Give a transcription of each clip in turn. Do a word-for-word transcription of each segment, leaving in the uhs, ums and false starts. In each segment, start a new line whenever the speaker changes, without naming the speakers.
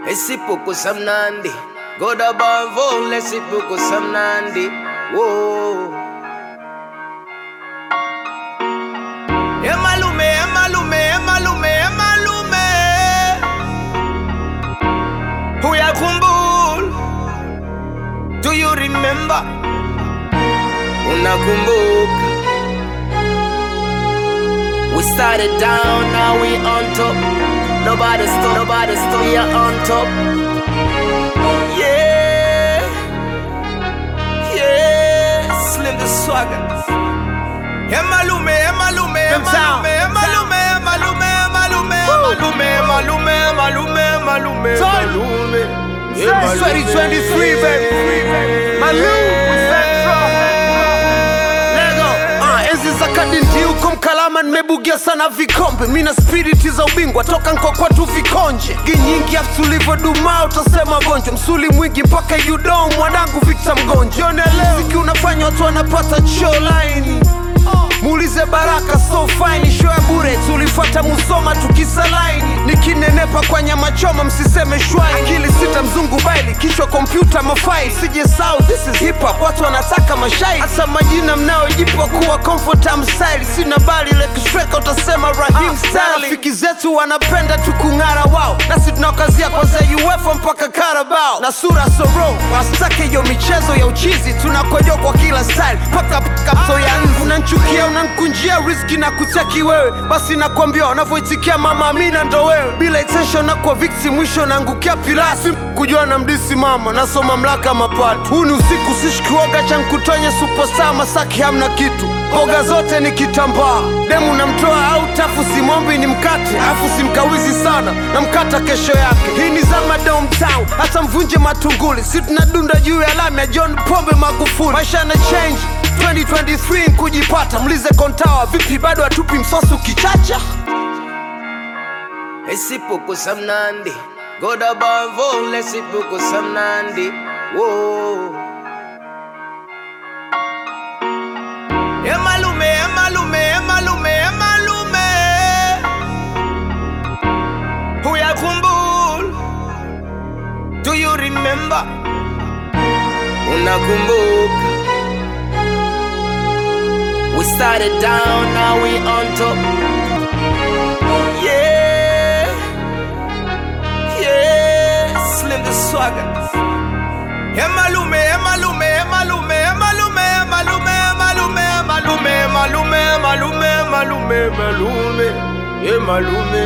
Esipuku samnandi Goda banvo lesipuku samnandi Whoa Emalume, emalume, emalume, emalume Uyakumbul Do you remember? Unakumbuka We started down, now we on top Nobody stop, nobody stop, we are on top Yeah Yeah Slim the swagger Emalume, emalume, emalume, emalume, emalume, emalume, emalume, emalume, emalume, emalume, emalume
twenty twenty-three baby Malume Zakadinti uko Mkalama nimebugia sana vikombe Mina spiriti za ubingwa toka nko kwa tu vikonje Ginyingi afu tulivo duma utasema gonjo Msuli mwingi mpaka yudom mwanangu Victor Mgonjo Ziki unafanya watu wanapata show line Muulize Baraka so fine show ya bure Tulifuata Musoma tukisalaini Nikinenepa kwa nyama choma msiseme shwai Akili sita mzungu baili kichwa kompyuta mafai Sije sao this is hip hop watu wanataka mashai Hata majina mnao jipo kuwa comfortable style Sina bali like streka utasema Rahim style Rafiki zetu wanapenda tukungara wao Nasi tunakazia kwanza U F O mpaka Carabao Na sura soro Wastake yo michezo ya uchizi Tunakojo kwa kila style Paka paka so ya nzi Unanchukia unankunjia riski na kutaki wewe Basi nakwambia wanavoitikia mama amina ndo wewe Bila attention na kwa victim mwisho naangukia pilasi Kujua na mdisi mama naso mamlaka mapato Huu ni usiku sishkiwoga chankutonye superstar Masaki hamna kitu Boga zote ni kitambaa Demu na mtoa au tafu simombi ni mkate Afu simkawizi sana na mkata kesho yake Hii ni zama downtown hata mvunje matunguli Si tunadunda juu ya lami ya John Pombe Magufuli Maisha na change twenty twenty-three kujipata Mlize kontawa vipi bado atupi msosu kichacha
Esipuku samnandi Goda banvo lesipuku samnandi Whoa Emalume, emalume, emalume, emalume Uyakumbul Do you remember? Unakumbuka We started down, now we on top Yeah Yeah Slim the swagger Emalume, emalume, emalume, emalume, emalume, emalume, emalume, emalume, emalume, emalume, emalume, emalume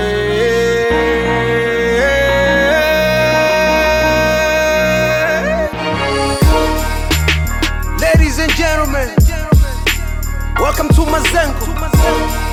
Ladies and gentlemen Welcome to Mazengo